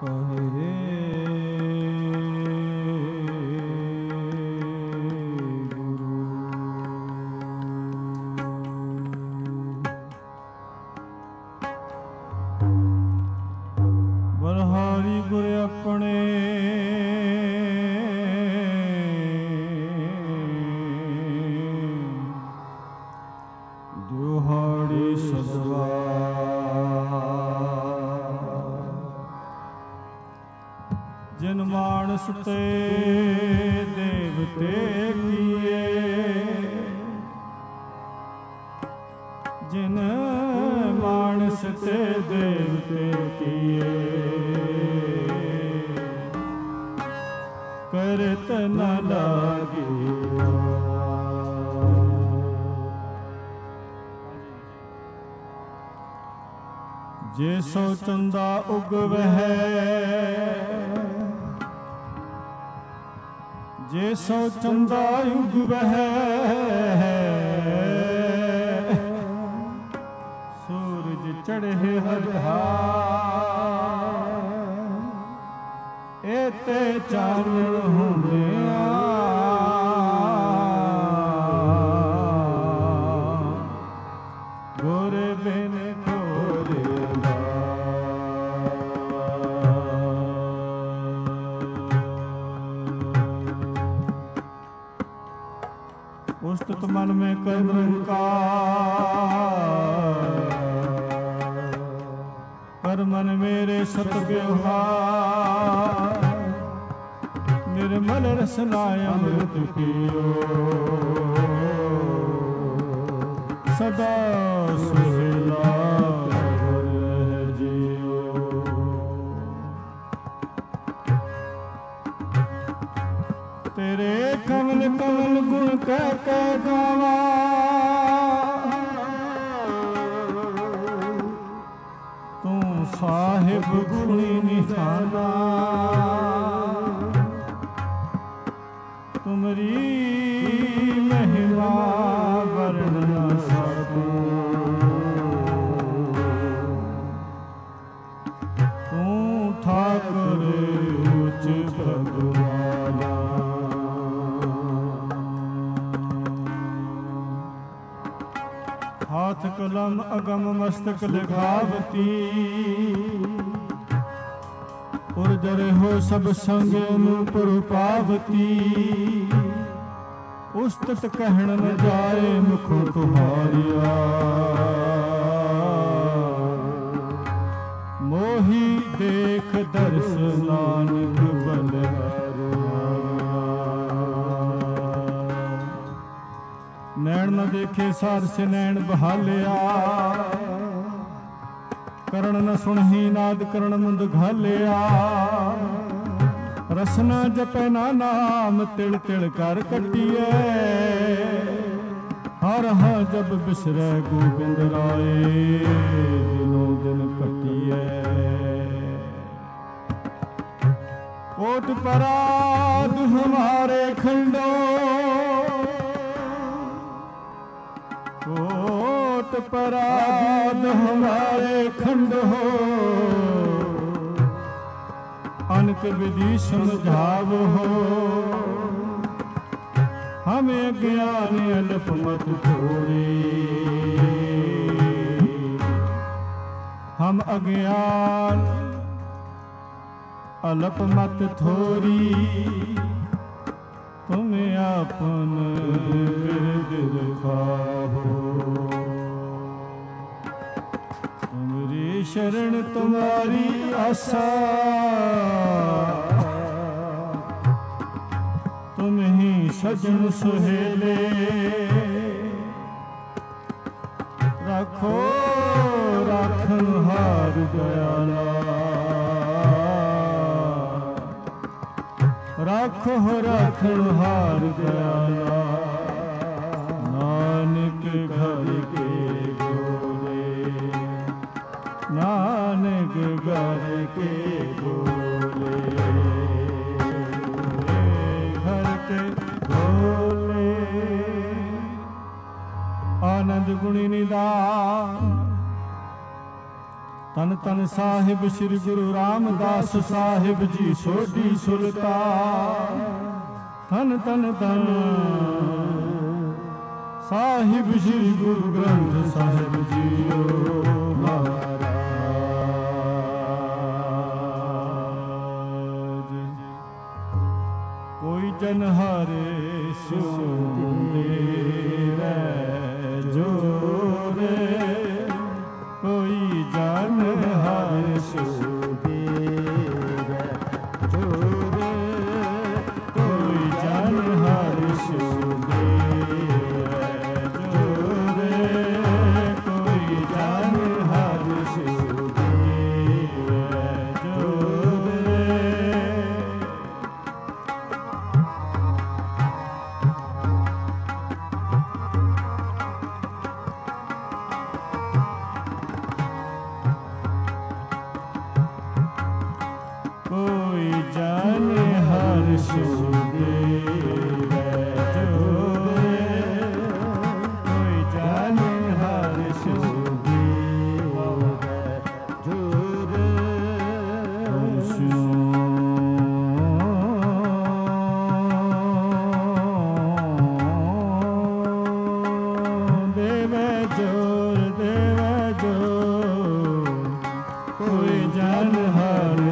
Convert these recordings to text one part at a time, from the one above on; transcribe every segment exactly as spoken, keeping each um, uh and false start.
ਕਹੇ ਗੁਰੂ। ਬਲਹਾਰੀ ਗੁਰ ਆਪਣੇ ਦਿਹਾੜੀ ਸਦਵਾ ਜਿਨ ਮਾਨਸ ਤੇ ਦੇਵਤੇ ਕੀਏ, ਜਿਨ ਮਾਨਸ ਤੇ ਦੇਵਤੇ ਕੀਏ, ਕਰਤ ਨ ਲਾਗਿਆ। ਜੇ ਸੋ ਚੰਦਾ ਉਗਵਹਿ, ਜੇ ਸੋ ਚੰਦਾ ਉਗਵਹਿ, ਸੂਰਜ ਚੜ੍ਹੇ ਹਰਿਆ, ਏਤੇ ਚਾਨਣ ਹੁੰਦਿਆਂ ਗੁਰ ਬਿਨ उस्तत मन में कर निरंकार, कर मन मेरे सत व्यवहार, निर्मल रसनाय अमृत पियो, सदा सुहेला तेरे कमल कमल गुण कह कह गावा, तू साहिब गुणी निहाना, तुमरी महिमा वर्ण न सकूं, तू ठाकुर उच्च भगवाना। हाथ कलम अगम मस्तक लिखावती, उर्जर हो सब संग नूपुर पावती, उस्तत कहण न जाए मुख तुहारिया, मोही देख दर्श नानक बलिहारिया। नैण न देखे सार से नैण बहालिया, करण न सुनही नाद करण मुंद घालिया, रसना जपै ना नाम तिल तिल कर कटिए, हर हाँ जब बिसरै गोबिंद राए, दिनों दिन कटिए। कोट पराध हमारे खंडो, कोट पराध हमारे खंड हो, अनक विधि समझाव हो, हमें ज्ञान अल्प मत छोड़े, हम अज्ञान अल्प मत थोरी, तुम्हें आपन बिरद दिखाओ। तुमरी शरण तुम्हारी आशा, तुम ही सजन सुहेले, रखो राखन हार दयाला, राखो राखन हार दयाला। नानक घर के बोले, नानक घर के बोले, घर के बोले। आनंद गुणी निदान तन तन साहिब श्री गुरु रामदास साहिब जी सोढ़ी सुल्तान। तन तन तन साहिब श्री गुरु ग्रंथ साहिब जी महाराज। कोई जन हरे सुंदे जोरे, कोई जन हरे सुंदे जोरे, कोई जन हरे सुंदे जोरे, कोई जन हरे सुंदे जोरे। कोई जन हर सुदेव जोरे, कोई जन हर सुदेव जोरे। देव जोर देव जोर, कोई जन हर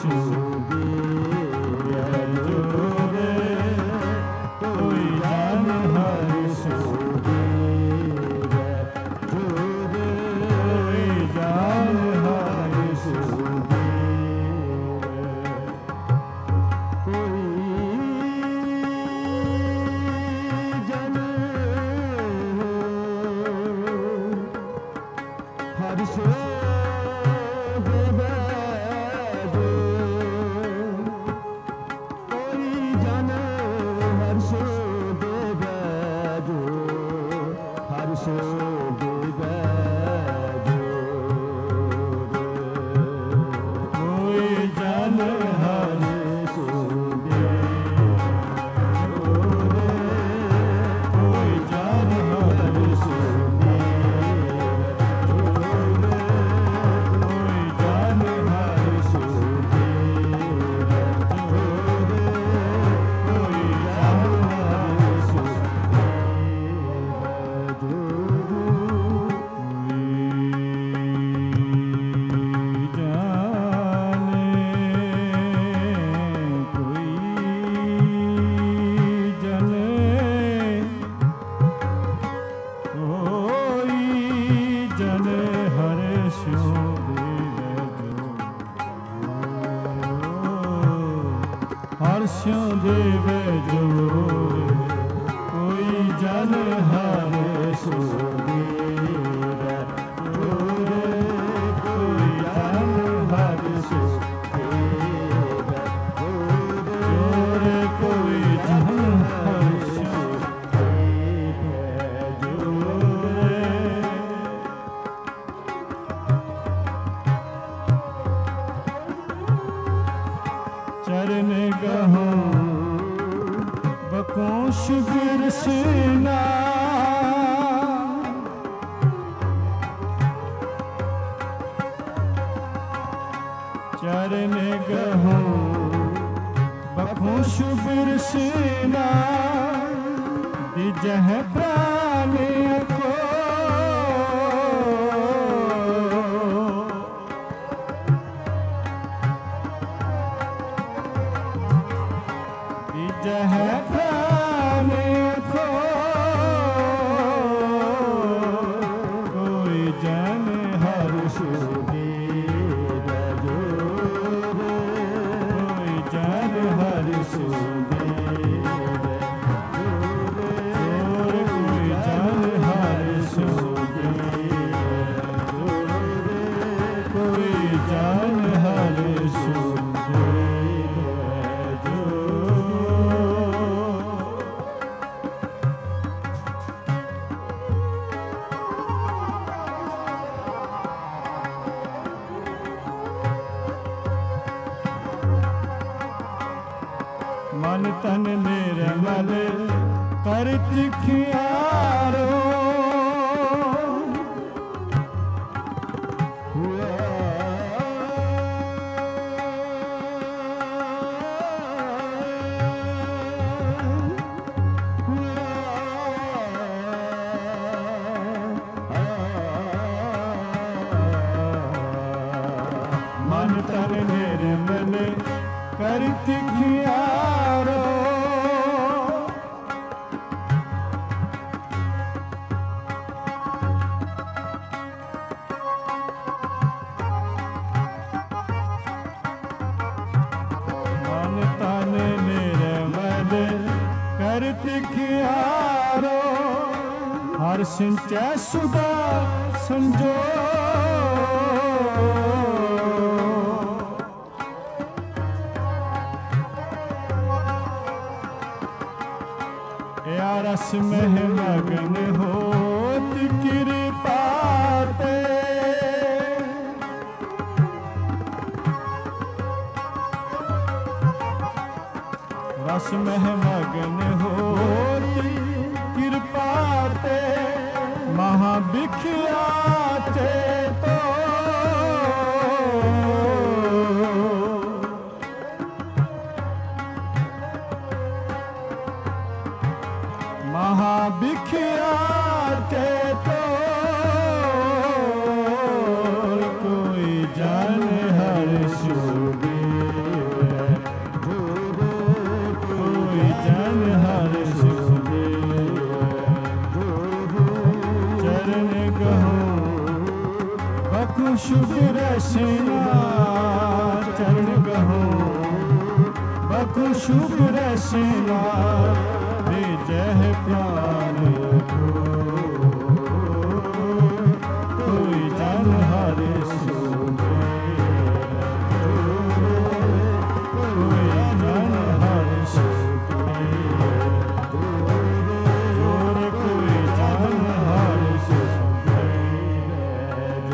हर्षों देव जोरे, कोई जन हर सुदेव जोरे, कोई जन हर सुदेव जोरे, कोई जन हर सुदेव जोरे। चरण गहो बकोश बिरसना, चरण गहो बकोश बिरसना, दिजह प्राण को जह प्राण को, कोई जन हर सुदेव जोरे, कोई जन हर सुदेव जोरे, कोई जन हर सुदेव जोरे, कोई जन हर सुदेव जोरे। मन तन निर्मल कर चिखियारो, हुआ कर तिखियारो मन तन निर्मल कर तिखियारो हर सिंचै सुधा संजो या रस में मगन होत कृपा ते रस में मगन होत कृपा ते महाभिख्याते तो महाभिख्याते तो कोई जन हर सुदेव कोई जन हर सुदेव चरण गहो बखु शुभ रसना चरण गहो बखु शुभ रसना जह प्राण को कोई जन हर सुदेव कोई जन हर सुदेव जोर कोई जन हर सुदेव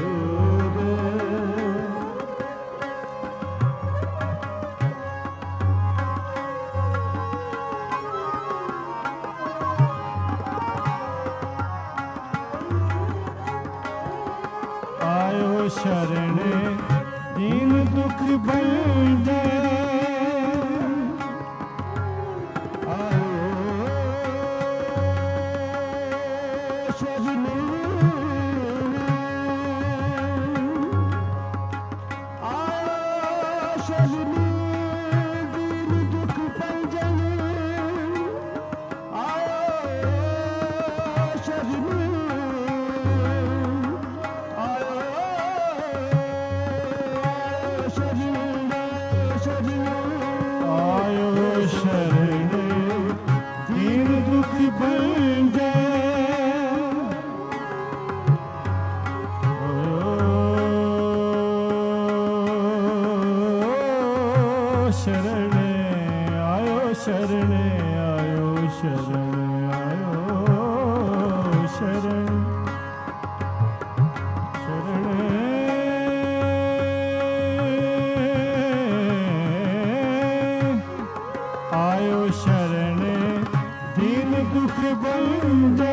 आयो शरण दीन दुख बंदे आयो शरण आयो शरण दीन दुख पंजन आयो शरण आयो शरण दीन दुख बंदे शरण आयो शरण आयो शरण आयो शरण शरण आयो शरण दीन दुख बंदे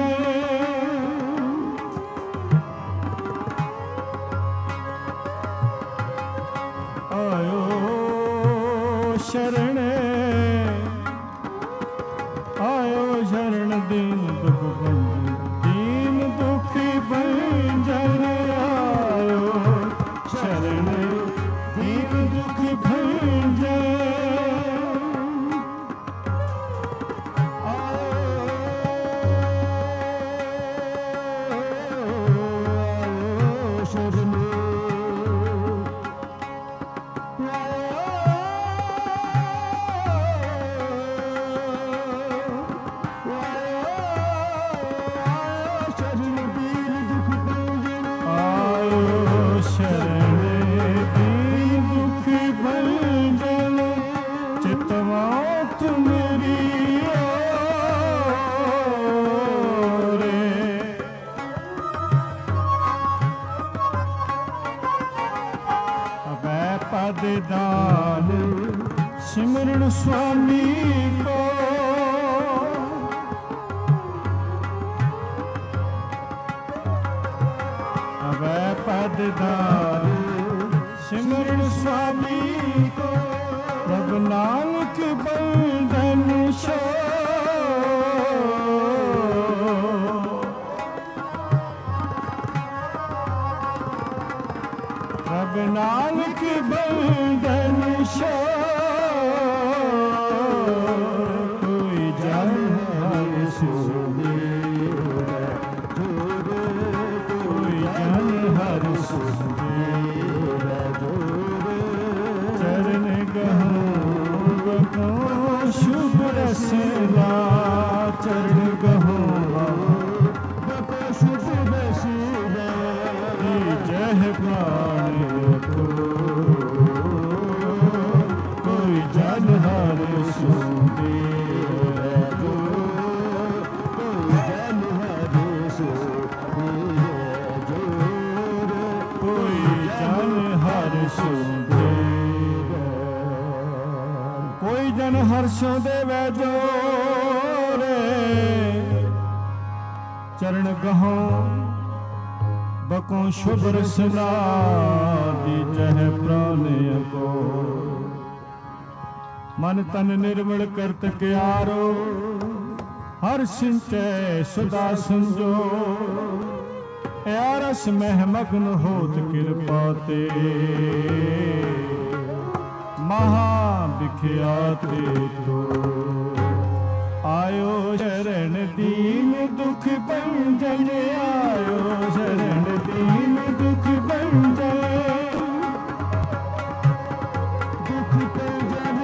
आयो शरण आयो शरण दीन दुख बंदे दीन दुख भंजन आयो शरण दीन दुख भंजन पद दान सिमरन स्वामी को अब पद दान सिमरन स्वामी को प्रभु नानक बंधन शो प्रभु नानक बंधन शो आसों देवे जोरे चरण गहो बको शुभ रसना दीजह प्राण को मन तन निर्मल करत क्यारो हर सिंचै सुदा संजो यारस मह मग्न होत कृपा ते महा बिख्याते तो आयो शरण दीन दुख भंजन आयो शरण दीन दुख भंजन दुख भंजन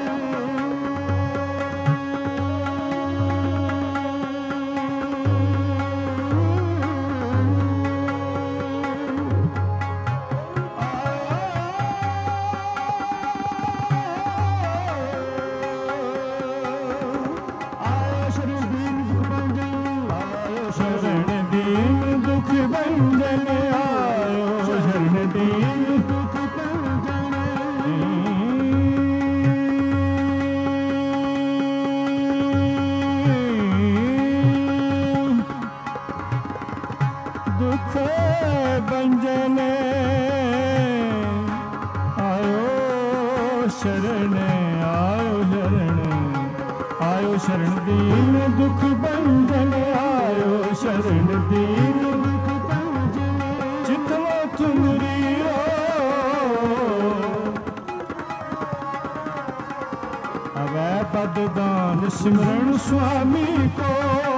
शरण दीन दुख भंजन आयो शरण दीन दुख भंजन चितवा तुमरी अवै पददान सिमरण स्वामी को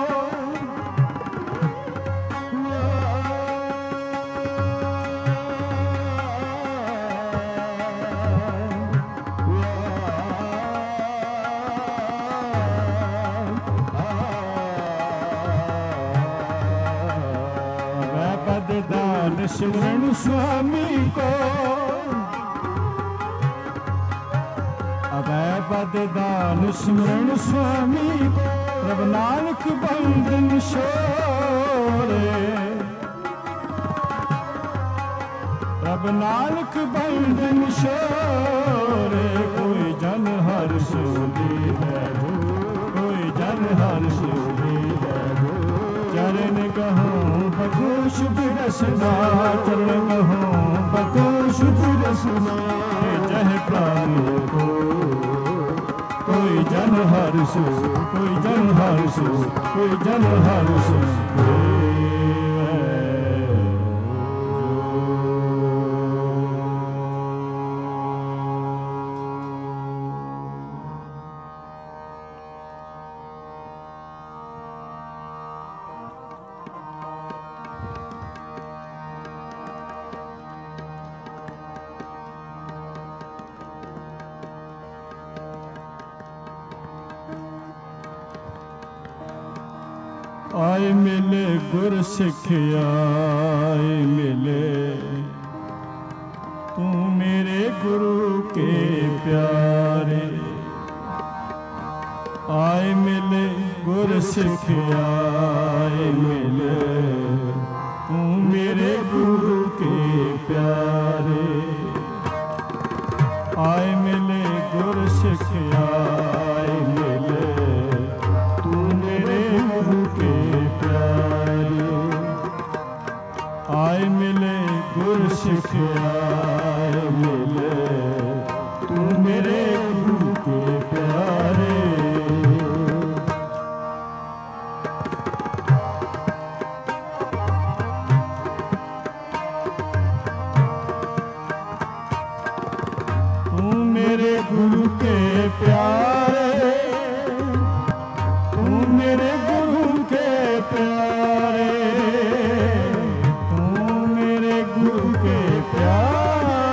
सिमरण स्वामी को अभय पद दान सिमरण स्वामी को प्रभ नानक बंधन छोड़े प्रभ नानक बंधन छोड़े कोई जन हर सोदी है कोई जन हर सोदी है चरण कहो बको शुभ रसना चरण कहो बको शुभ रसना जह प्राण को कोई जन हर्ष कोई जन हर्ष कोई जन हर्ष आए मिले गुर सिखिया आए मिले तू मेरे गुरु के प्यारे आए मिले गुर सिखिया आए मिले तू मेरे गुरु के प्यारे आए मिले गुर सिखिया आए मिले तू मेरे गुरु के प्यारे आए मिले गुर सिखिया आए मिले तू मेरे गुरु के प्यारे तू मेरे गुरु के प्यारे तू मेरे गुरु के प्यारे तू मेरे गुरु के प्यारे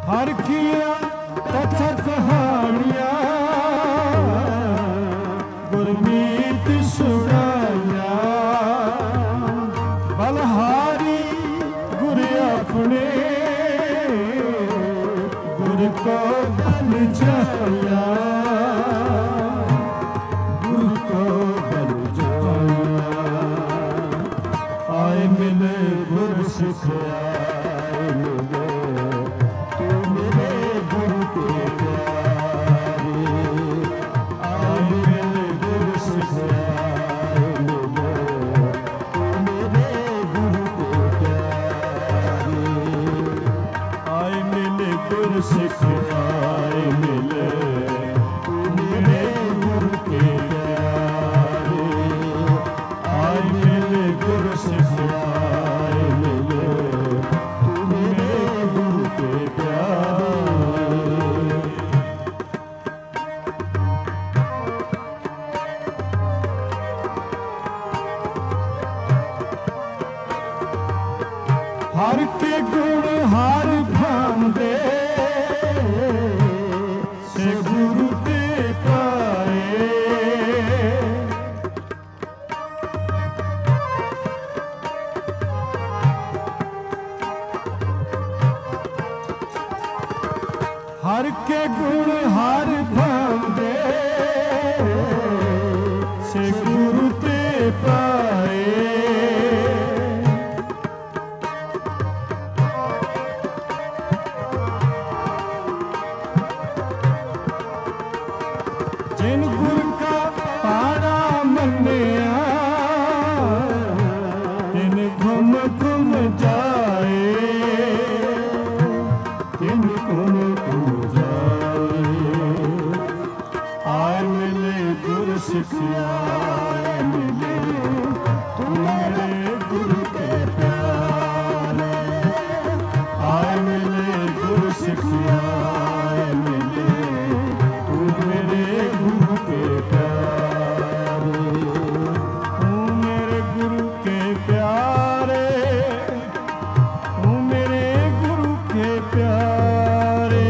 हर किया कथा कहानियां गुरमीत सुनाया बलहारी गुर अपने गुर को बल जाया गुर को बल जाया आए मिले गुर सिखया सिखाए मिले मेरे गुरु के प्यारे आए मिले गुरु सिखाए मिले मेरे गुरु के प्यारे हर के गुण हर भांदे हर के गुण हर भांदे से गुरु ते पाए जिन गुर का पारा मन्या तिन घुम घुम जाए तिन घुम सिखाए मिले तुम्हारे गुरु के प्यारे आए मिले गुरु सिखाए मिले तुम मेरे गुरु के प्यारे तुम मेरे गुरु के प्यारे तुम मेरे गुरु के प्यारे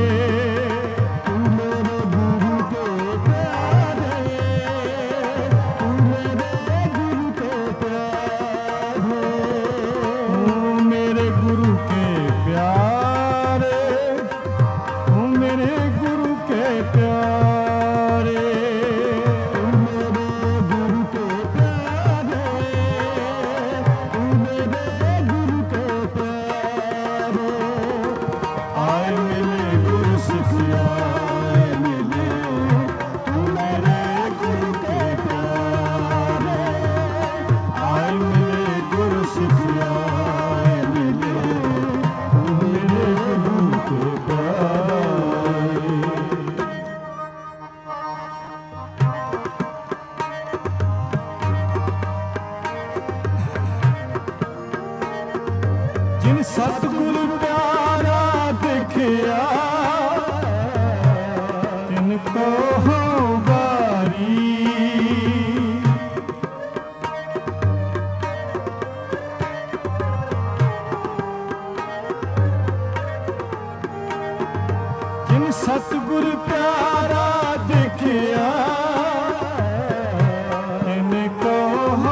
जिन सतगुर प्यारा देखिया तिनको हो बारी जिन सतगुर प्यारा देखिया तिनको हो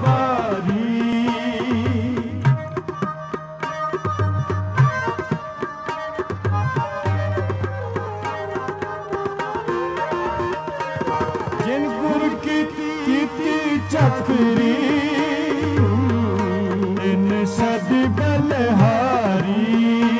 जिन गुर की कीती चक्री इन सद बलहारी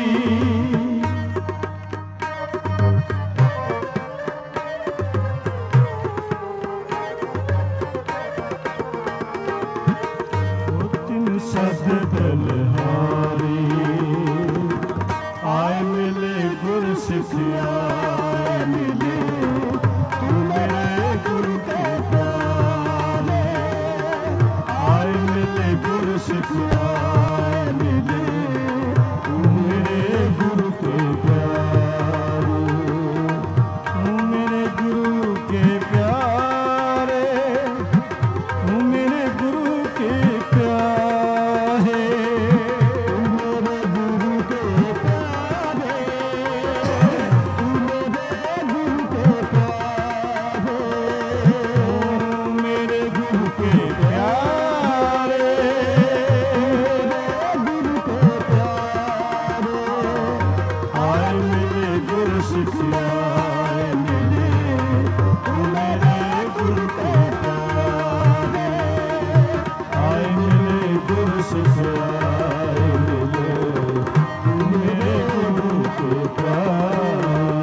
तिन सद बलहारी आए मिले गुर सिखिया मिले सिखाए मिले मेरे गुरु के प्यारे मेरे गुरु के प्यारे मेरे गुरु के प्यारे मेरे गुरु के प्यारे सिखाए मिले, मेरे गुरु के प्यारे। आए मिले गुरु सिखाए मिले, मेरे गुरु के प्यारे।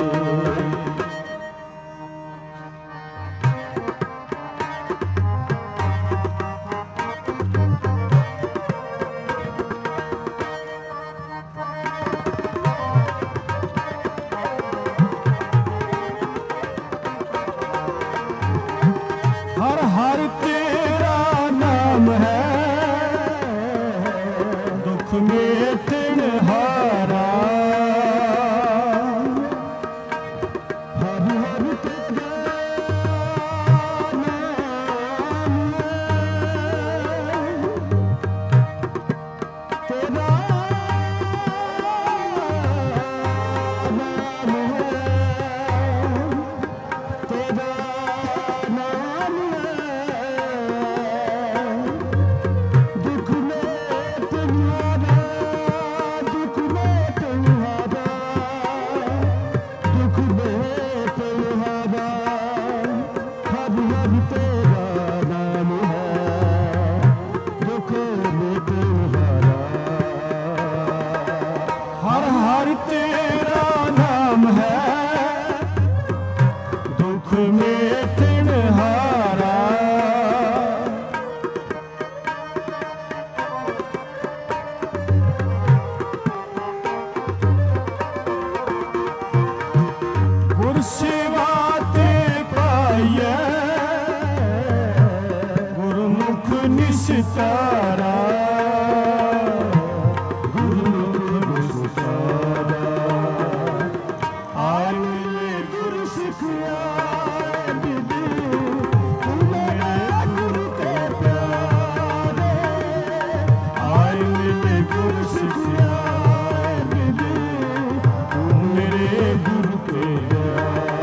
हर हर तेरा नाम है, दुख मेटन हारा। हर हर तेरा नाम है, तेरा नाम है, तेरा नाम दुख में तुम्हारा, दुख में तुम्हारा, दुख में तुम्हारा। हर हर तेरा नाम है, दुख में तुम्हारा। हर हर तेरा नाम है, दुख में तिनहारा। गुर सेवा ते पाइए, गुरुमुख निस्तारा। गुरुमुख निस्तारा। आए मिले गुरु सिखाए मिले, मेरे गुरु के प्यारे। आए मिले गुरु सिखाए मिले, मेरे गुरु के प्यारे।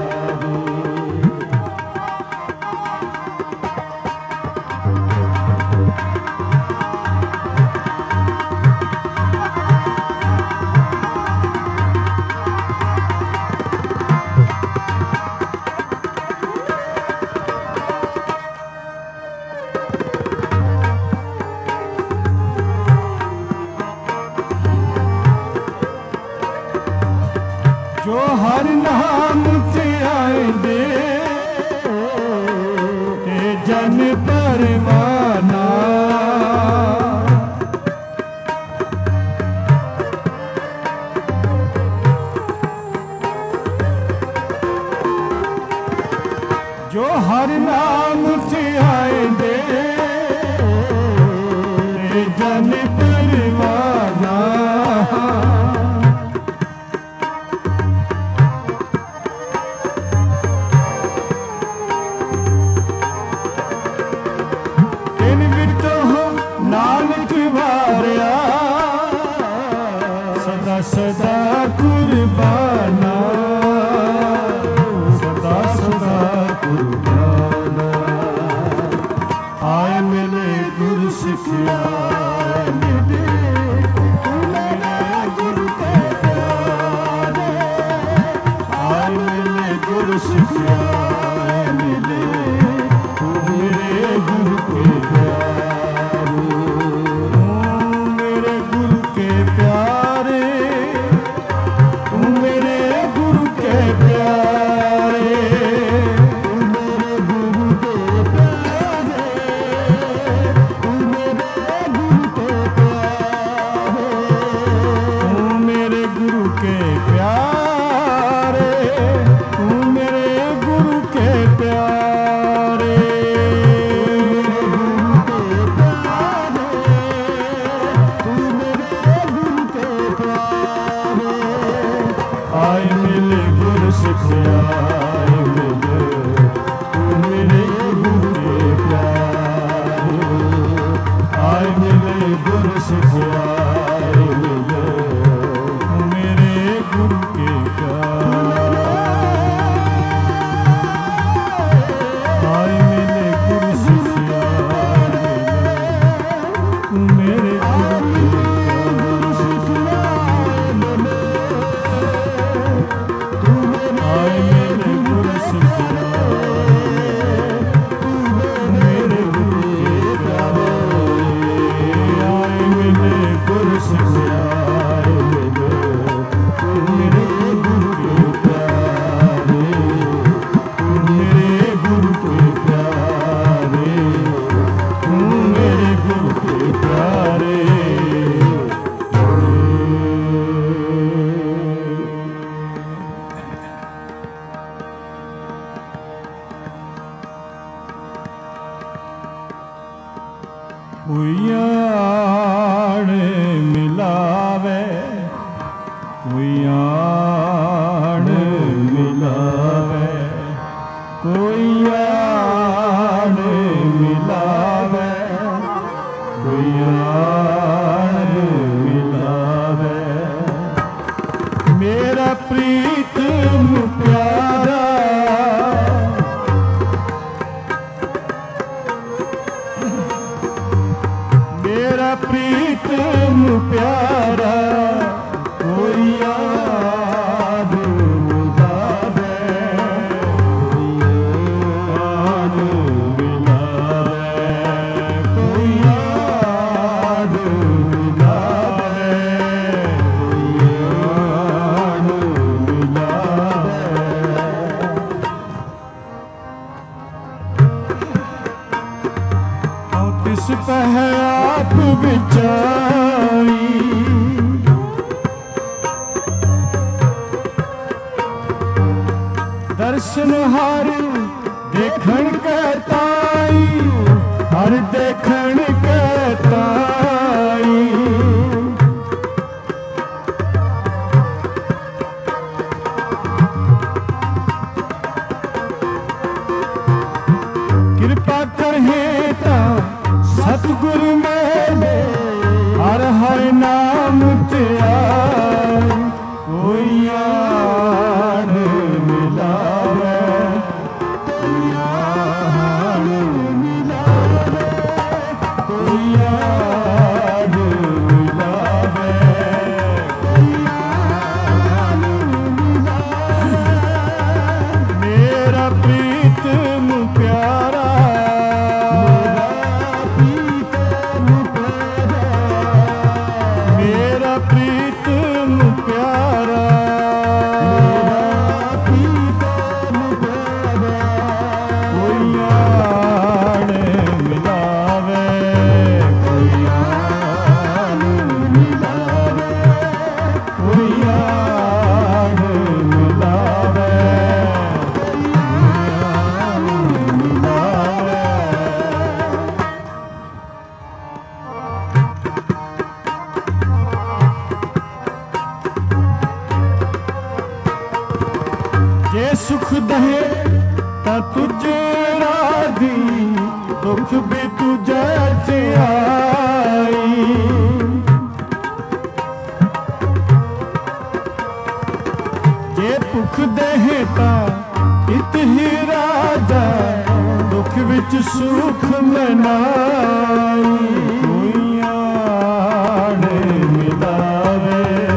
जो हर नाम ते आएंदे, ते जन परमाना। जो हर नाम ते आएंदे, ते जन परमाना। नानक वारिया सदा सदा कुर्बाना, सदा सदा कुर्बाना। आए मिले गुरु सिखाए मिले, मेरे गुरु के प्यारे। आए मिले गुरु सिखाए मिले, मेरे गुरु के प्यारे। मेरे गुरु के प्यारे, मेरे गुरु के प्यारे, मेरे गुरु के प्यारे, मेरे गुरु के प्यारे, मेरे गुरु के प्यारे, मेरे गुरु के प्यारे। आए मिले गुरु सिखाए मिले, मेरे गुरु के प्यारे। आए मिले गुरु सिखाए मिले, मेरे गुरु के प्यारे। आए मिले गुरु सिखाए मिले, मेरे गुरु के प्यारे। आण मिलावे, कोई आण मिलावे, कोई आण मिलावे। मेरा प्रीतम प्यारा, मेरा प्रीतम प्यारा, कोई आण मिलावे, आण मिलावे, कोई आण मिलावे, आण मिलावे। तिस पह आप बिचाई, दर्शन हर देखण कहताई, हर देखण कहताई। कृपा करहे ता सतगुरु मेरे, हर हर नाम ते आए, कोई आण मिलावे, कोई आण मिलावे, कोई आण मिलावे, कोई आण मिलावे। मेरा प्रीतम प्यारा, मेरा प्रीतम प्यारा, कोई आण मिलावे, कोई आण मिलावे, कोई आण मिलावे, कोई आण मिलावे। जे सुख दहे ता तुझे राधी, दुख भी तुझे ते आई। जे भुख दहे ता इत ही राजा, दुख विच सुख मनाई। कोई आण मिलावे,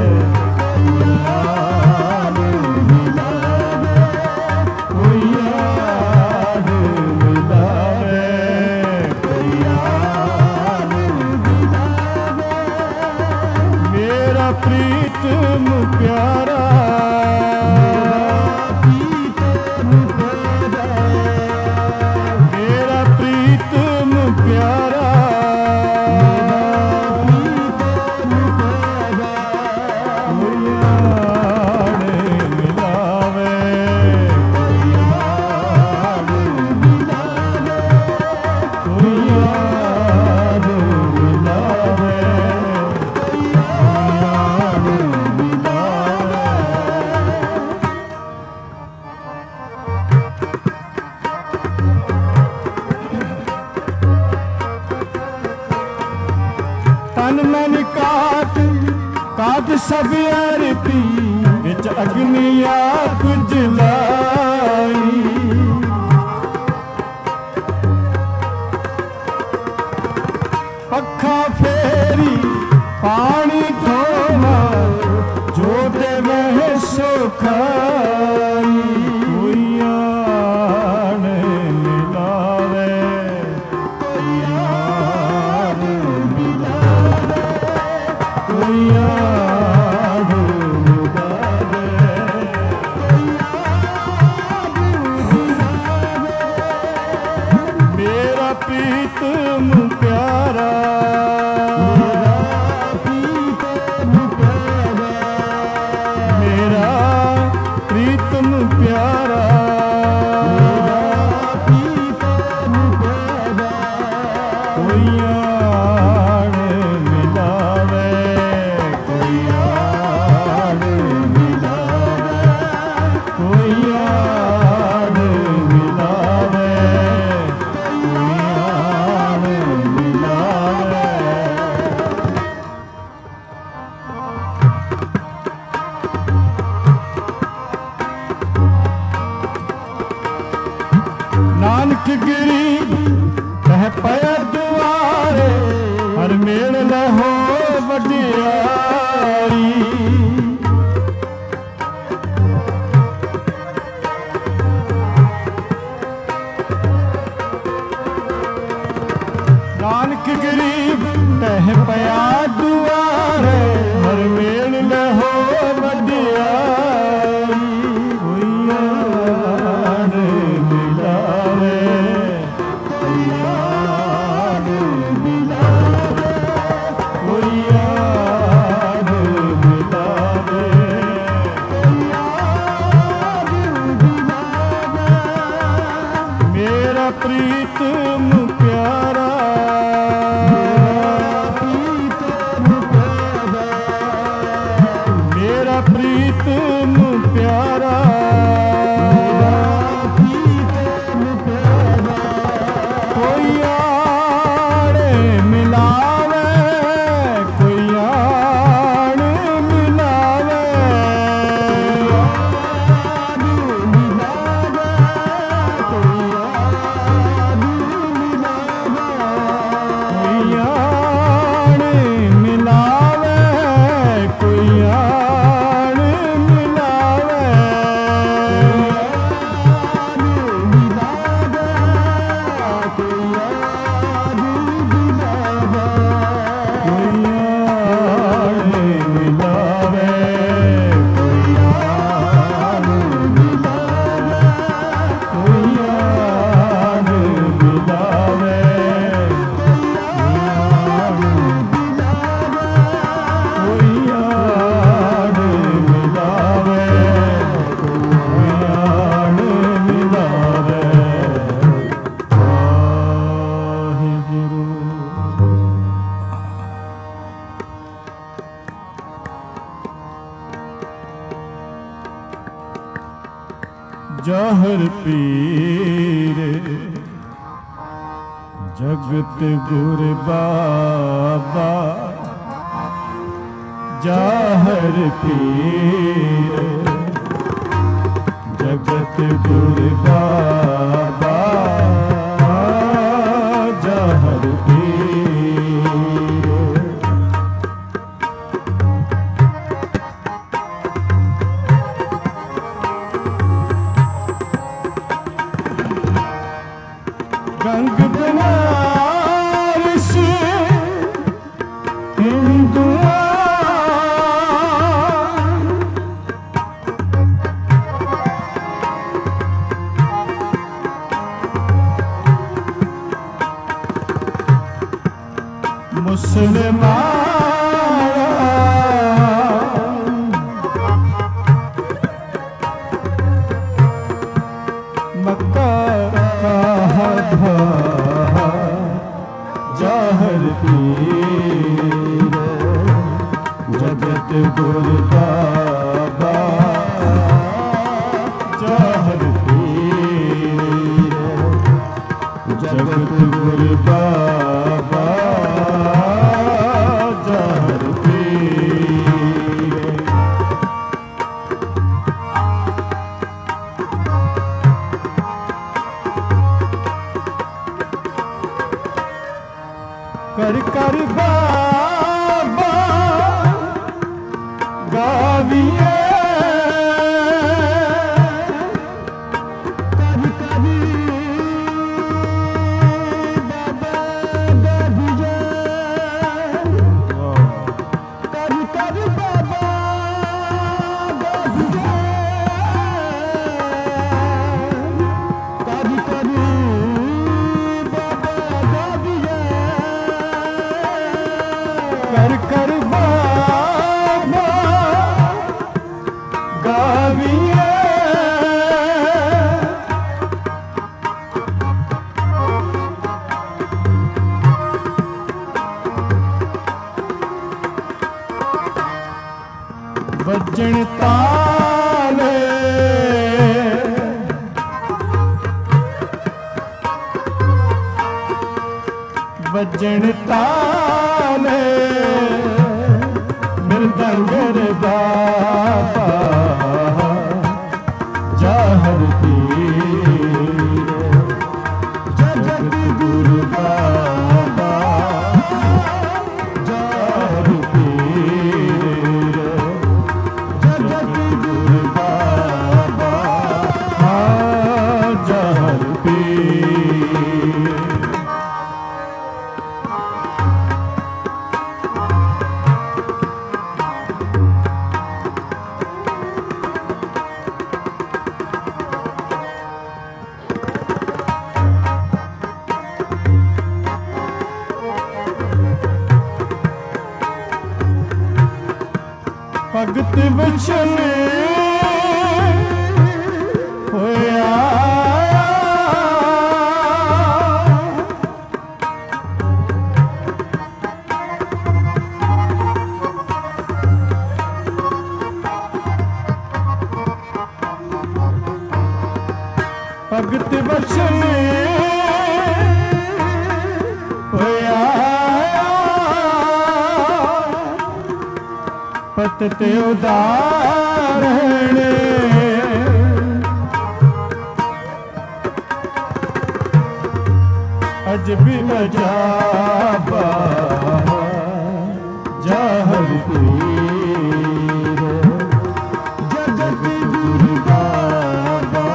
कोई आण मिलावे, कोई आण मिलावे। मेरा प्रीतम प्यारा, मेरा प्रीतम प्यारा, कोई आण मिलावे, कोई आण मिलावे, कोई आण मिलावे, कोई आण मिलावे। तन मन काट काट सब अर्पी, विच अग्नि आप जलाई। पखा फेरी पानी धोना, जो देवे सो खाई। कोई आण मिलावे, कोई आण मिलावे, कोई आण मिलावे, कोई आण मिलावे। मेरा प्रीतम प्यारा, मेरा प्रीतम प्यारा, कोई आण मिलावे, कोई आण मिलावे। नानक गिरी कह पया दुआरे हर मेल लहो वडियारी नानक गिरी कह पया दुआरे हर मेल लहो वडियारी कोई यार मिलावे कोई यार मिलावे कोई यार मिलावे कोई यार मिलावे मेरा प्रीतम प्यारा प्रीतम प्यारा प्रीतम प्यारा कोई यार मिलावे कोई यार मिलावे यार मिलावे कोई यार मिलावे कोई यार मिलावे कोई यार जहर पीर जगत गुर बाबा जहर पीर जगत गुर बाबा जहर पीर गंग बनारस हिंदुआ मुसलमान मक्का जहर पीर जगत गुर बाबा जहर पीर जगत गुर बाबा जहर पीर कर कर बाबा गाविए कर कर बाबा गाविए कर कर बाबा गाविए कर कर कर कर बाबा गाविए बजन ताले बजन ताले मृदंगर बाबा जहर पीर भगत बचन होया भगत बचन होया पत ते उदाहरण अज भी अजाबा जाहर पीर जगत गुरु बाबा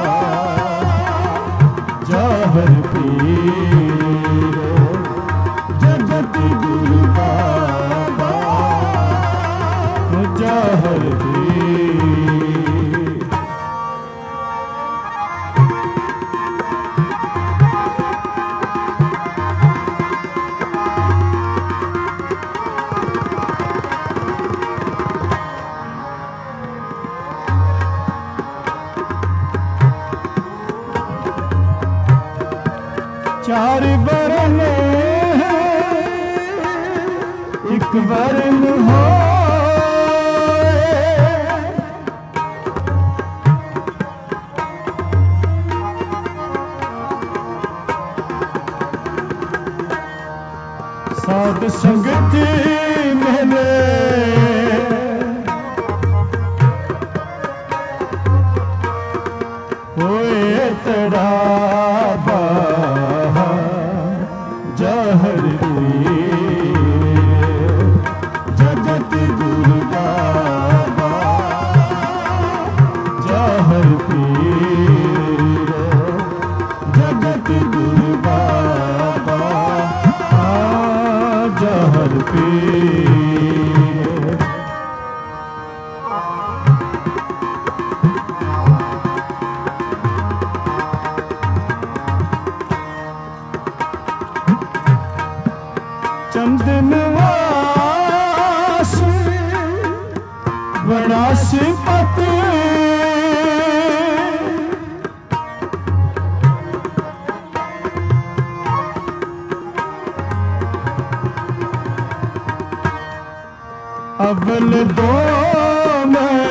जाहर पीर जगत गुरु बाबा जाहर पीर। चार बरन एक बरन हो साध संगत मिले होए तड़ाबा जाहर पीर जगत गुरु बाबा जाहर पीर जगत गुरु बाबा जाहर पीर। चंदन वास वनस्पति अबल दो में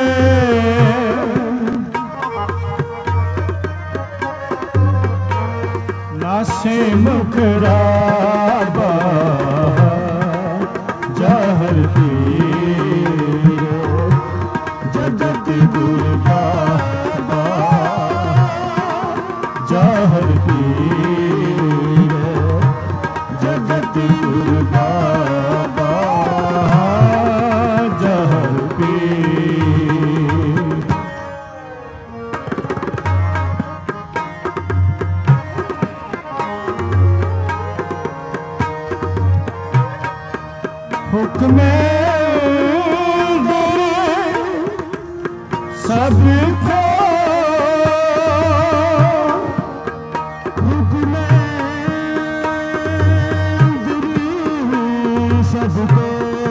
नासे मुखराबा जाहर पीर जगत गुरु बाबा जाहर पीर जगत गुरु बाबा जाहर पीर। हुक्म दे सबको हुक्म दे सबको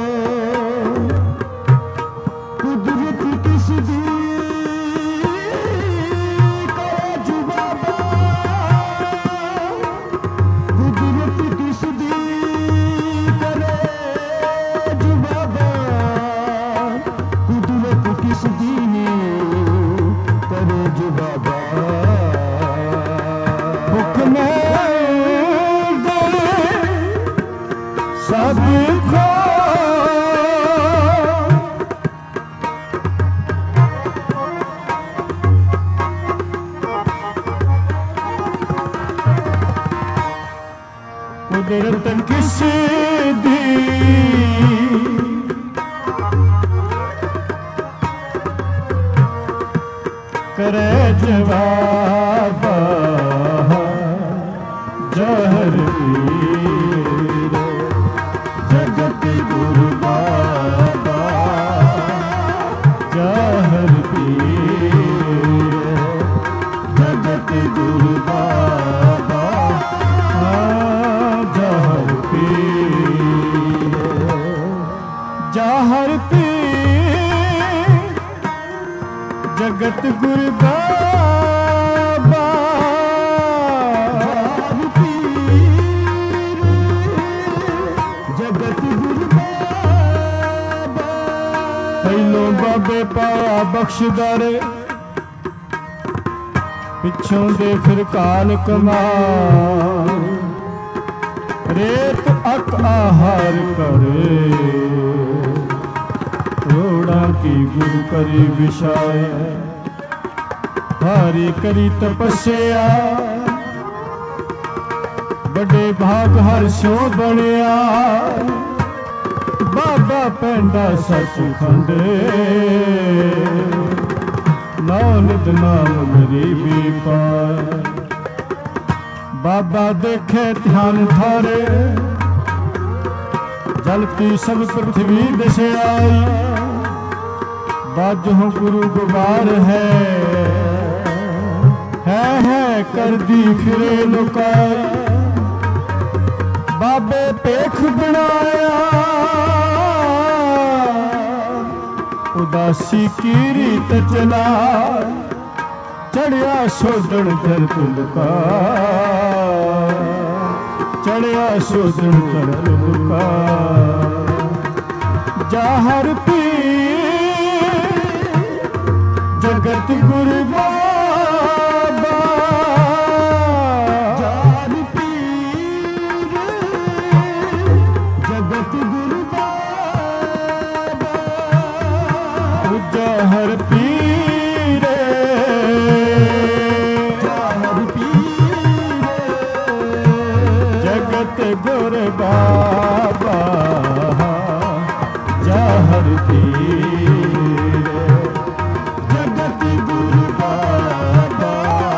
कुदरत किस दी करे जुबाबा कुदरत किस दी करे कुदरत किस दीने करे जो बाबा हुक्म दे सबको कुदरत किस दी करे जवाब जाहर पीर जगत गुरु बाबा जाहर पीर जगत गुरु बाबा जाहर पीर जाहर पीर ਜਗਤ ਗੁਰ ਬਾਬਾ ਜਗਤ ਗੁਰ ਬਾਬਾ ਪਹਿਲੋਂ ਬਾਬੇ ਪਾਇਆ ਬਖਸ਼ਦਾਰੇ ਪਿੱਛੋਂ ਦੇ ਫਿਰ ਕਾਲ ਕਮਾਲ ਰੇਤ ਅਕ ਆਹਾਰ ਕਰੇ ਰੋੜਾ ਕੀ ਗੁਰੂ ਕਰੀ ਵਿਛਾਏ ਹਾਰੀ ਕਰੀ ਤਪੱਸਿਆ ਵੱਡੇ ਭਾਗ ਹਰ ਸਿਉ ਬਣਿਆ ਬਾਬਾ ਪੈਂਦਾ ਸੱਚਖੰਡੇ ਨਾਨਕ ਨਾਮ ਗਰੀਬੀ ਪਾਏ ਬਾਬਾ ਦੇਖੇ ਧਿਆਨ ਧਾਰੇ ਜਲਤੀ ਸਭ ਪ੍ਰਥਵੀ ਦਿਸ਼ਾਈ ਬਾਜੋ ਗੁਰੂ ਗੁਬਾਰ ਹੈ ਹੈ ਹੈ ਕਰਦੀ ਫਿਰੇ ਲੁਕਾਈ ਬਾਬੇ ਪੇਖ ਬਣਾਇਆ ਉਦਾਸੀ ਕੀ ਰੀਤ ਚਲਾ ਚੜਿਆ ਸੋਧਣ ਦਰਦ ਲੁਕਾ ਚੜਿਆ ਸੋਧਣ ਦਰਦ ਲੁਕਾ ਜਾਹਰ ਪੀ ਜਗਤ ਗੁਰ ਬਾਬਾ ਜਾਹਰ ਪੀਰ ਜਗਤ ਗੁਰ ਬਾਬਾ ਜਾਹਰ ਪੀਰ ਜਾਹਰ ਪੀਰ ਜਗਤ ਗੁਰ ਬਾਬਾ ਜਾਹਰ ਪੀਰ ਜਗਤ ਗੁਰ ਬਾਬਾ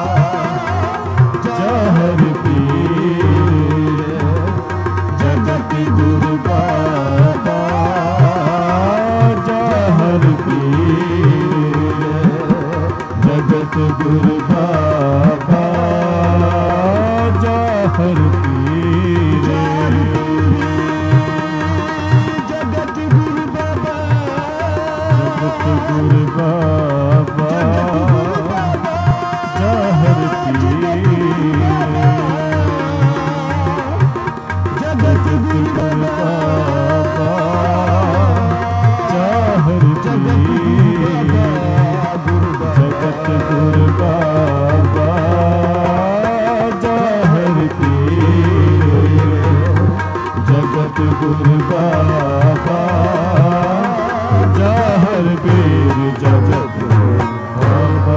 ਜਾਹਰ ਪੀਰ ਜਗਤ ਗੁਰ ਬਾਬਾ ਜਾਹਰ ਪੀਰ ਜਗਤ ਗੁਰ ਬਾਬਾ ਜਾਹਰ ਪੀਰ ਜਗਤ ਗੁਰ ਬਾਬਾ ਜਗਤ ਗੁਰ ਬਾਬਾ ਜਾਹਰ ਪੀਰ ਜਗਤ ਗੁਰ ਬਾਬਾ ਜਾਹਰ ਪੀਰ ਜਗਤ ਗੁਰ ਬਾਬਾ ਜਾਹਰ ਪੀਰ ਜਗਤ ਗੁਰ ਬਾਬਾ ਜਾਹਰ ਪੀਰ ਜਗਤ ਬਾਬਾ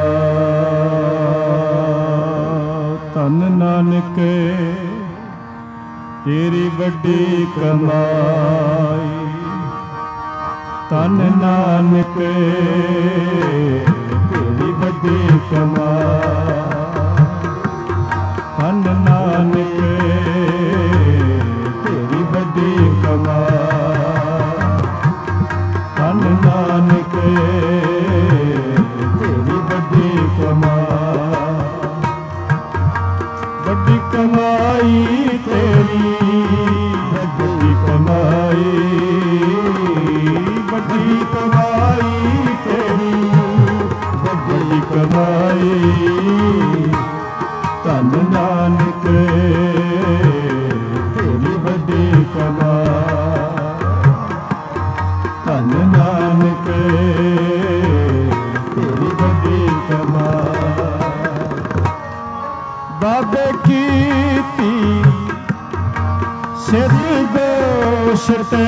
ਧੰਨ ਨਾਨਕ ਤੇਰੀ ਵੱਡੀ ਕਮਾਈ ਧੰਨ ਨਾਨਕ ਤੇਰੀ ਵੱਡੀ ਕਮਾਈ ਧੰਨ ਨਾਨਕ ਤੇਰੀ ਵੱਡੀ ਕਮਾਈ ਧੰਨ ਨਾਨਕ ਤੇਰੀ ਵੱਡੀ ਕਮਾਈ ਵੱਡੀ ਕਮਾਈ ਤੇਰੀ ਵੱਡੀ ਕਮਾਈ ਵੱਡੀ ਕਮਾਈ ਤੇਰੀ ਵੱਡੀ ਕਮਾਈ ਧੰਨ ਨਾਨਕ ਤੇਰੀ ਵੱਡੀ ਕਮਾਈ ਧੰਨ ਨਾਨਕ ਤੇਰੀ ਵੱਡੀ ਕਮਾਈ ਬਾਬੇ ਕੀਤੀ ਸਿੱਧ ਦੋਸ਼ ਤੇ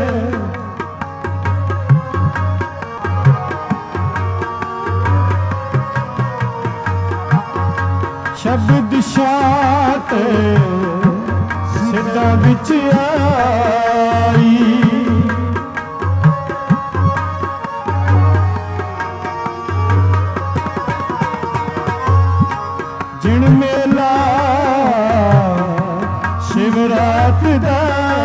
ਸ਼ਬਦ ਸ਼ਾਤ ਸਿੱਧਾ ਵਿੱਚ ਆਈ ਜਿਣ ਮੇਲਾ ਸ਼ਿਵਰਾਤ ਦਾ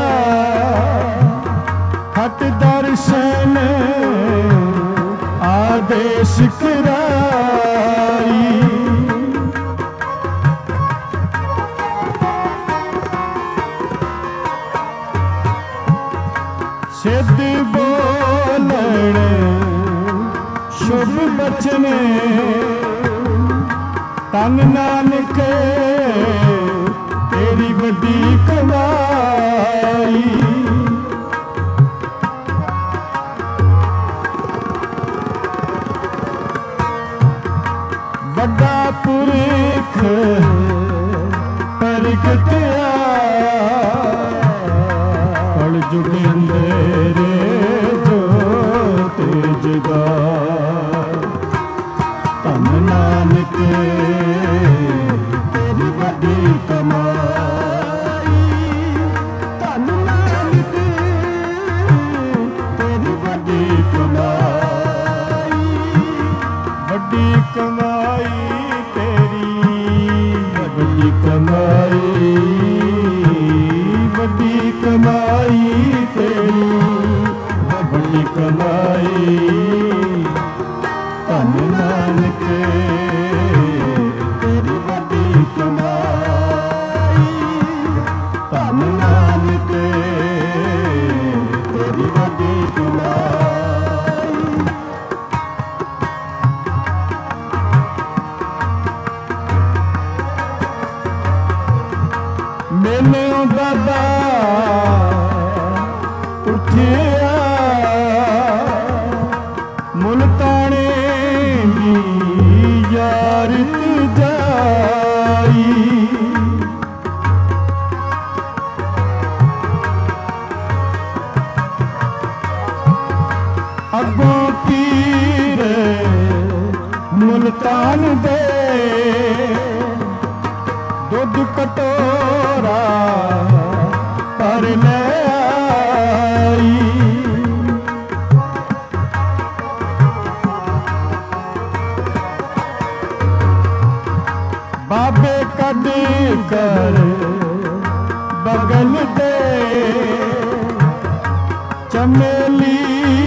ਹਟ ਦਰਸ਼ਨ ਆਦੇਸ਼ ਕਰਾਈ ਸਿੱਧ ਬੋਲਣ ਸ਼ੁਭ ਬਚਨੇ ਤਨ ਨਾਨਕ ਤੇਰੀ ਵੱਡੀ ਕਮਾਈ। ਵੱਡਾ ਪੁਰਖ ਪ੍ਰਗਟਿਆ ਕਲ ਜੁਗ ਅੰਧੇਰੇ ਜੋਤ ਜਗਾਏ। ਧੰਨ ਨਾਨਕ ਤੇਰੀ ਵੱਡੀ ਕਮਾਈ। ਧੰਨ ਨਾਨਕ ਤੇਰੀ ਵੱਡੀ ਕਮਾਈ। ਵੱਡੀ ਕਮਾਈ ਤੇਰੀ ਵੱਡੀ ਕਮਾਈ। ਵੱਡੀ ਕਮਾਈ ਤੇਰੀ ਵੱਡੀ ਕਮਾਈ। ਧੰਨ ਨਾਨਕ ਤੇਰੀ ਵੱਡੀ ਕਮਾਈ। ਧੰਨ ਨਾਨਕ ਤੇਰੀ ਵੱਡੀ ਕਮਾਈ। ਮੈਨੂੰ ਬਾਬਾ ਉੱਠਿਆ ਮੁਲਤਾਣੇ ਦੀ ਯਾਰਤ ਜਾਈ। ਅੱਗੋਂ ਪੀਰ ਮੁਲਤਾਨ ਦੇ ਦੁੱਧ ਕਟੋਰਾ ਭਰ ਲੈ ਆਈ। ਬਾਬੇ ਕੱਢ ਕਰ ਬਗਲ ਦੇ ਚਮੇਲੀ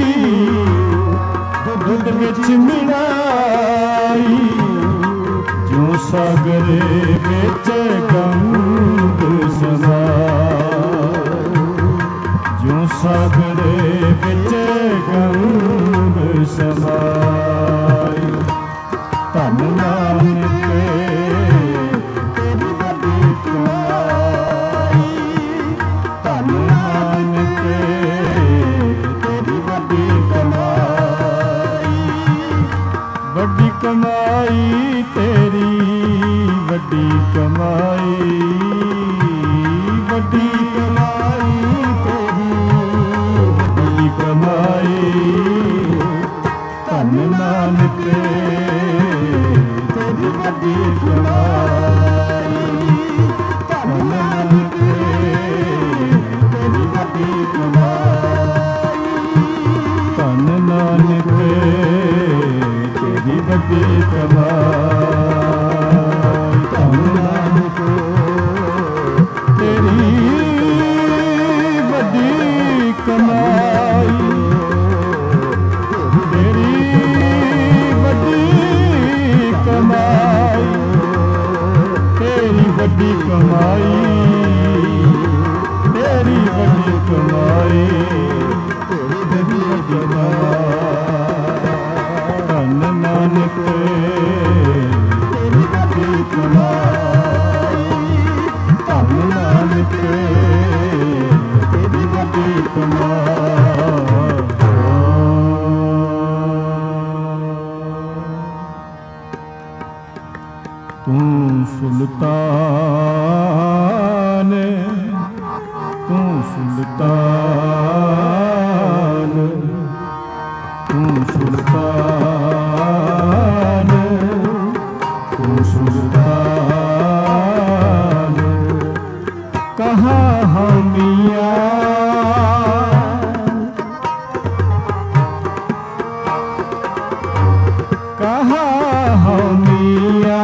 ਦੁੱਧ ਵਿੱਚ ਮਿਲਾਈ। ਜੋ ਸਾਗਰ ਵਿੱਚ ਗੰਗ ਸਮਾਏ। ਜੋ ਸਾਗਰ ਵਿੱਚ ਗੰਗ ਸਮਾਏ। ਧੰਨ ਨਾਨਕ ਤੇਰੀ ਵੱਡੀ ਕਮਾਈ। ਧੰਨ ਨਾਨਕ ਤੇਰੀ ਵੱਡੀ ਕਮਾਈ। ਵੱਡੀ ਕਮਾਈ ਤੇਰੀ ਵੱਡੀ ਕਮਾਈ। ਵੱਡੀ ਕਮਾਈ ਤੇਰੀ ਵੱਡੀ ਕਮਾਈ। ਧੰਨ ਨਾਨਕ ਤੇਰੀ ਵੱਡੀ ਕਮਾਈ। ਧੰਨ ਨਾਨਕ ਤੇਰੀ ਵੱਡੀ ਕਮਾਈ। ਧੰਨ ਨਾਨਕ ਤੇਰੀ ਵੱਡੀ ਕਮਾਈ। ਧੰਨ ਨਾਨਕ ਤੇਰੀ ਵੱਡੀ ਕਮਾਈ। ਤੇਰੀ ਵੱਡੀ ਕਮਾਈ। ਤੇਰੀ ਵੱਡੀ ਕਮਾਈ। ਤੇਰੀ ਵੱਡੀ ਕਮਾਈ। ਤੇਰੀ ਵੱਡੀ ਕਮਾਈ। ਧੰਨ ਨਾਨਕ ਤੇਰੀ ਵੱਡੀ ਕਮਾਈ। ਧੰਨ ਨਾਨਕ ਤੇਰੀ ਵੱਡੀ ਕਮਾਈ। ਤੂੰ ਸੁਲਤਾਨ ਤੂੰ ਸੁਲਤਾਨ ਤੂੰ ਸੁਲਤਾਨ ਤੂੰ ਸੁਲਤਾਨ। ਕਹਾਂ ਹਮੀਆਂ ਕਹਾਂ ਹਮੀਆਂ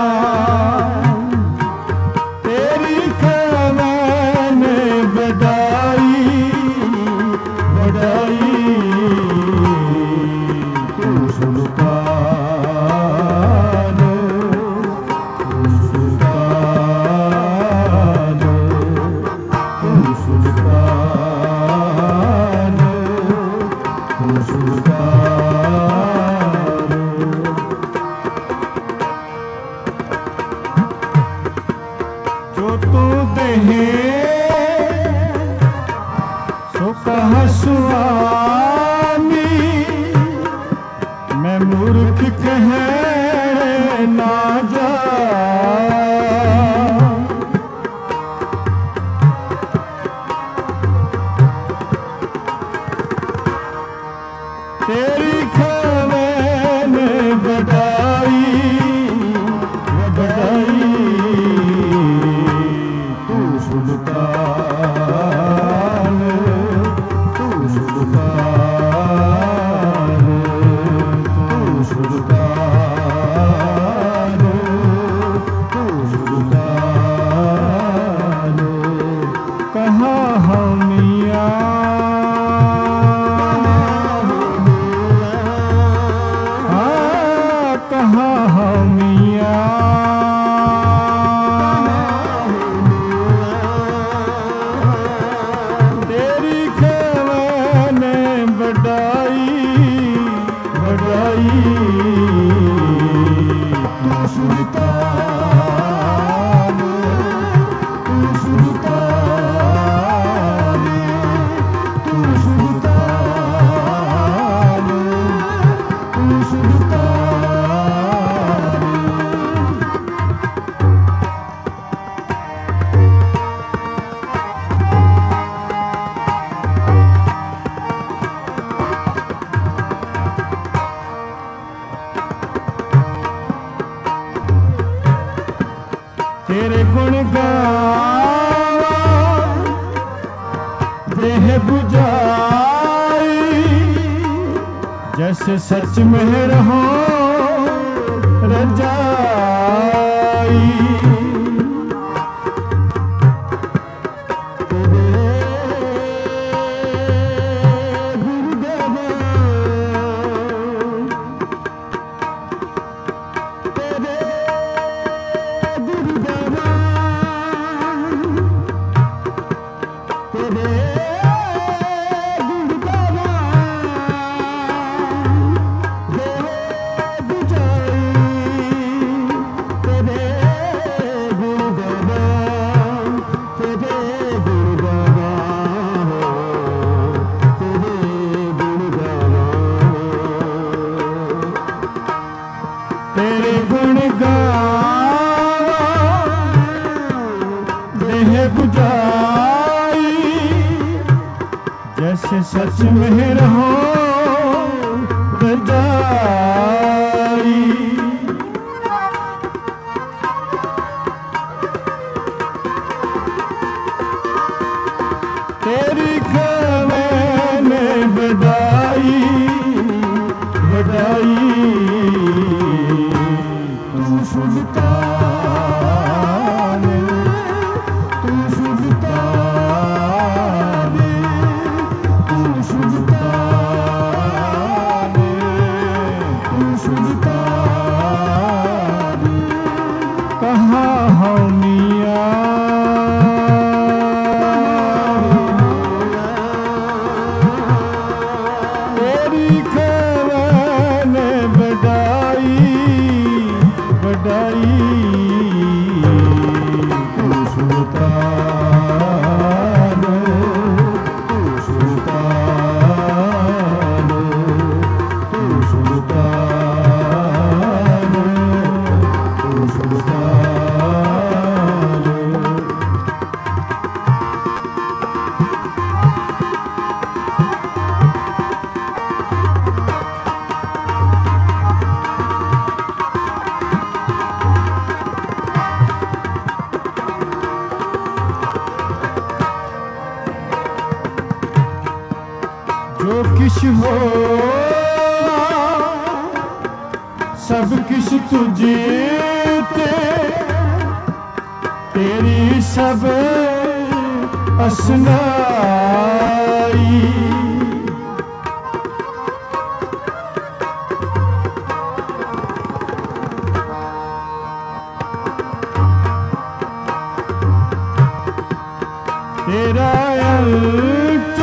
ਤੇਰੀ ਖੈਮਨ ਬੜਾਈ ਬੜਾਈ। ਤੂੰ मूर्ख कहे ना जा, तेरी खावे ने बढ़ाई बढ़ाई, तू सुल्तान तू सुल्तान तू सुल्तान तू सुल्तान। कहाँ हम मियाँ कहाँ हम मियाँ, तेरी खैर ने बढ़ाई बढ़ाई, तू सुल्तान तू सुल्तान तू सुल्तान तू सुल्तान। तेरे गुण गावा देह बुझाई, जैसे सच में रहो रजाई। तेरे गुण गावा देह बुझाई, जैसे सच में रहो रजाई। तेरी खैर ने बढ़ाई बढ़ाई, तू सुल्तान तू सुल्तान तू सुल्तान तू सुल्तान। कहाँ हम मियाँ तेरी खैर ने बढ़ाई बढ़ाई, तू सुल्तान तू सुल्तान तू सुल्तान तू सुल्तान। जो किश हो सब किश तुझे ते, तेरी सब असनाई। तेरा अंत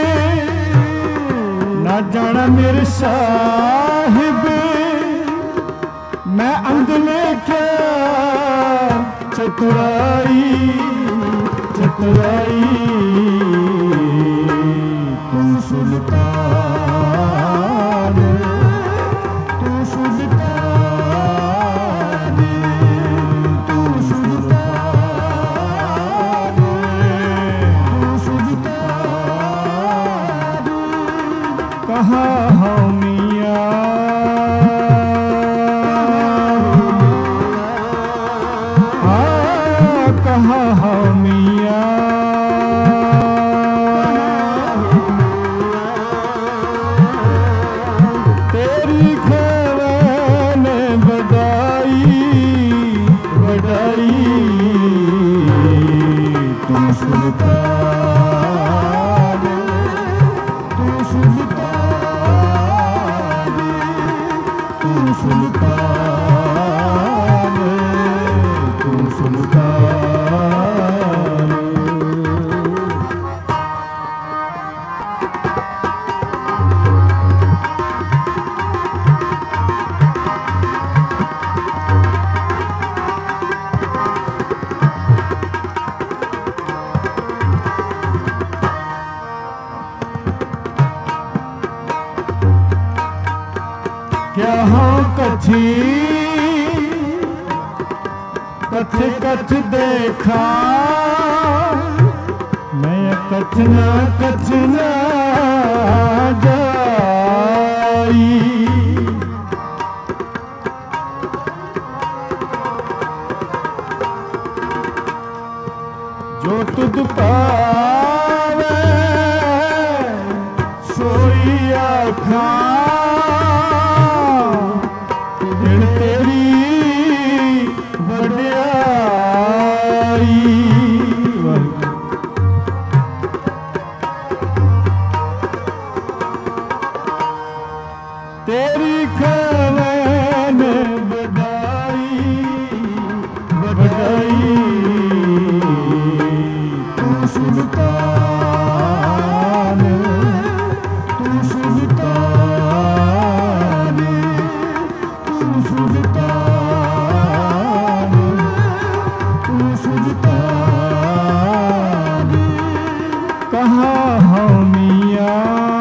ना जाना मेरे साहिब, मैं अंत में क्या चतुराई चतुराई। तू सुल्तान तू तू सुल्तान। क्या हाँ कथी कथ कथ देखा मैं कथ न कथ न जाई। जो तुझ पावे सोई आखा तेरी खैन बधाई बधाई। तू सुल्तान तू सुल्तान तू सुल्तान तू सुल्तान। कहाँ हो मियाँ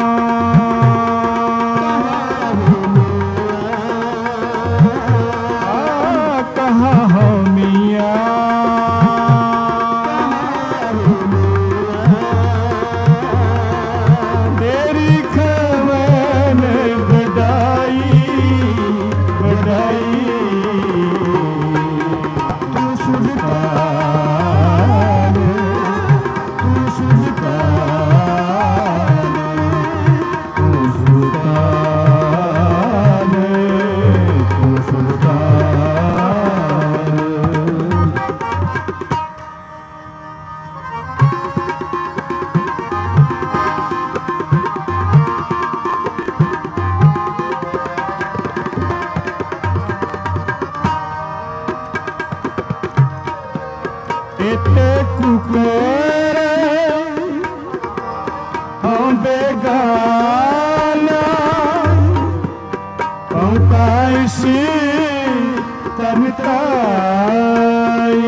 एते कुकरे हम बेगाना हम कैसी तमताई।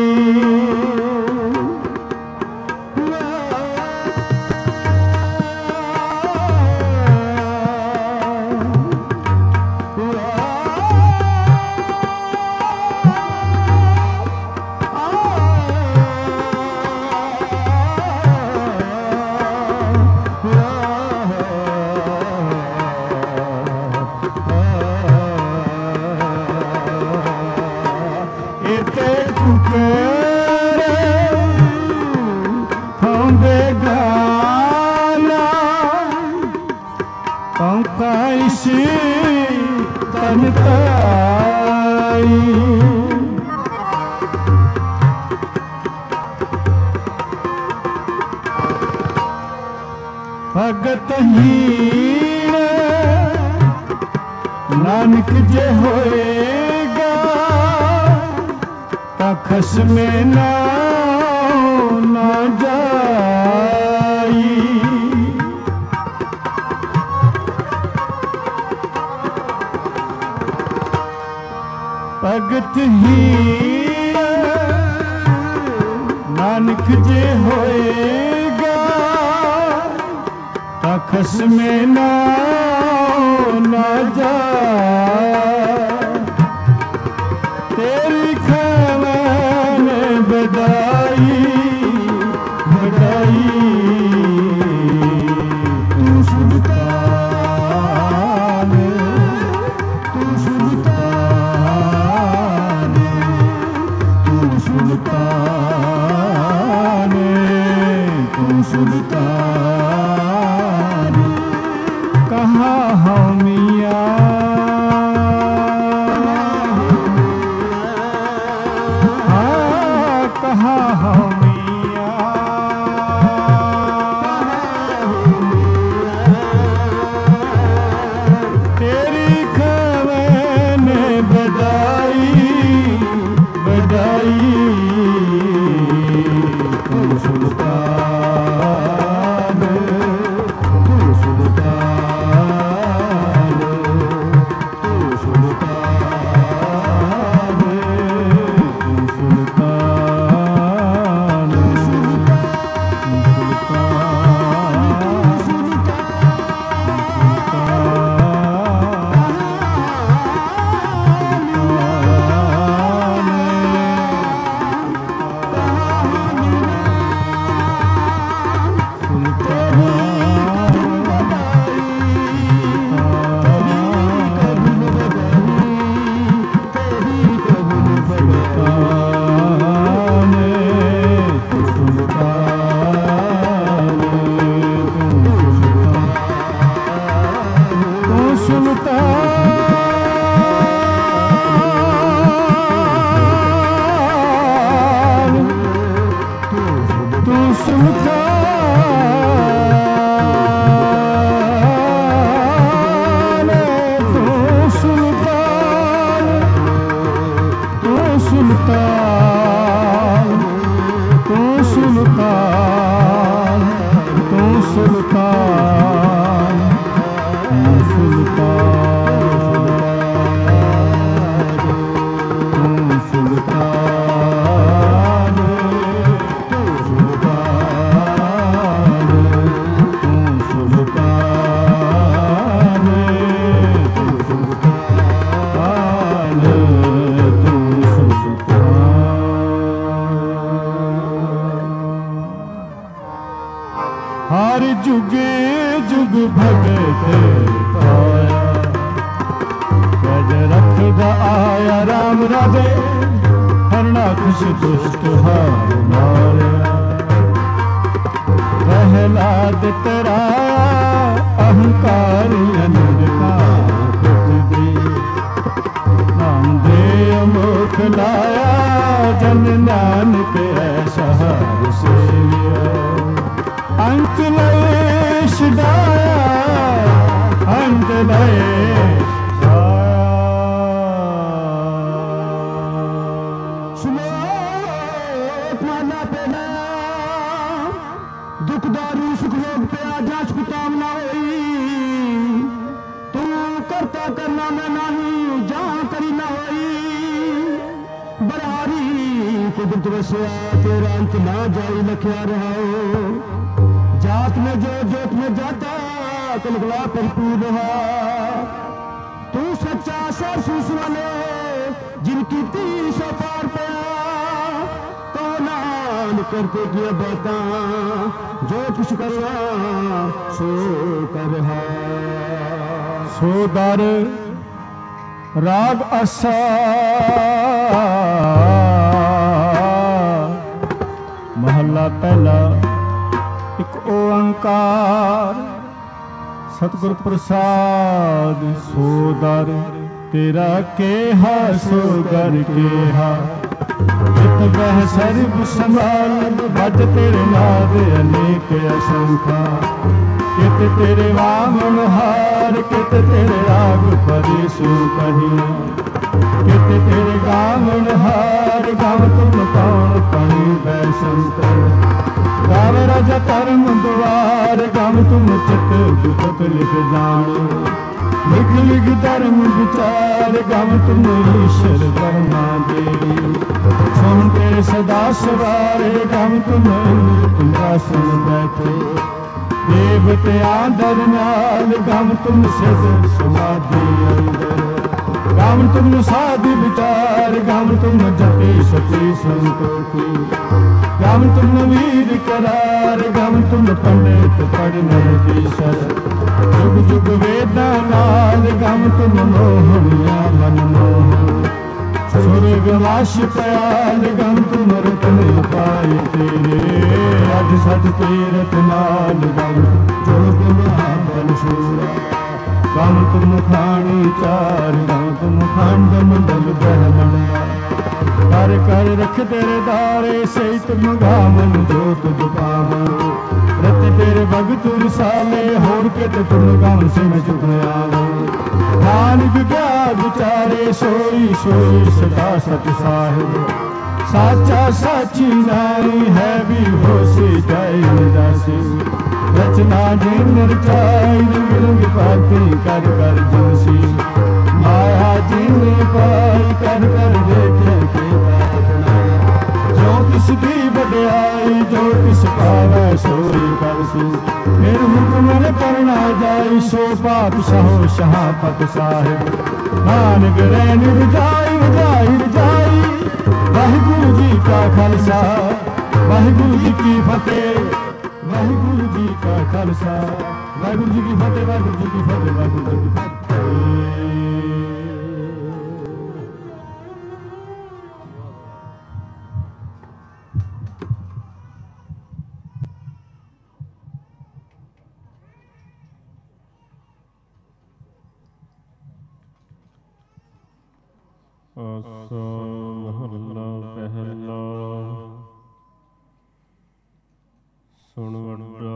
हम बेगाना हम कैसी तमताई। भगत हीण नानक जे होएगा खस में ना ना जाई। भगत ही नानक जे होएगा खस में ना ना जाई। तेरी खैन बधाई बधाई। तू सुल्तान तू सुल्तान तू सुल्तान तू सुल्तान। कहाँ हो मियाँ भगत पाया। गज रखदा आया राम राधे, हरणाकुश दुष्ट हार मारिया। प्रहलाद तराया, अहंकार अनंद दे। नाम दे अमोख लाया, जन नानक ऐसा हार सेविया। अंत लय छुड़ाया, अंत लय छुड़ाया। सुनो माला पेला, दुखदारू सुख भोग पे आजा कामना होई। तू करता करना मैं नहीं, जहां करी ना होई। बरारी कुदरत वसया, तेरा अंत ना जाई लख्या रहा हो। जात में जो जोत में जाता, कलगला परिपूर्ण रहा। तू सच्चा सरसूस वाले, जिनकी तीस पार पाया। तो नान करते किया बाता, जो कुछ करना सो कर रहा। सो दर राग असा, महला पहला। एक ओंकार सतगुर प्रसाद, सो दर तेरा केहा सो दर केहा। चित बह सर्ब संभाल, भज तेरे नाद अनेक असंखा। कित तेरे वामन हार, कित तेरे राग परिसु कहिया। कित तेरे गावन हार, गाव तुम कौन पढ़ी बैसंत। गाव राजा धर्म द्वार, गाव तुम चित दुख लिख जानो। लिख लिख धर्म विचार, गाव तुम ईश्वर ब्रह्मा देवी। सुन तेरे सदा सवारे, गाव तुम इंद्रासन बैठे। देवते आदर नाल, गाव तुम सिद्ध समाधि अंदर। गाव तुम साधि विचार, गाव तुम जपे सती संतोखी। गाव तुम वीर करार, गाव तुम पंडित पढ़ नरदीसर। जुग जुग वेदा नाल, गाव तुम मोहनिया मन मोहन। स्वर्ग वास पयाल, गाव तुम रतन पाए तेरे। अज सत तीरथ नाल, गाव जोग महाबल सूरा। गाव तुम खानी चार, गाव तुम खंड मंडल ब्रह्मणा। कर कर रख तेरे दारे, सही तुम गावन जो तुझ पावो। रत तेरे भगत रसाले, होर के ते तुम गावन से मैं चुक आवो। नानक क्या विचारे, सोई सोई सदा सत साहिब। साचा साची नाई है, भी होसी जाई दासी। रचना जिन रचाई, रंग रंग पाती कर कर जोशी। माया जिन पाई, कर कर देखे के पापना। जो किस दी बड़ाई, जो किस पावै सोई करसी। मेर हुक्म ने करना जाई, सो पातशाहो शहापत साहिब। नानक रैन रजाई रजाई रजाई। वाहिगुरु जी का खालसा, वाहिगुरु जी की फतेह। वाहिगुरु जी का खालसा, वाहिगुरु जी की फतेह। वाहिगुरु जी की फतेह, वाहिगुरु जी की फतेह। आसा महला पहला। सुन वड्डा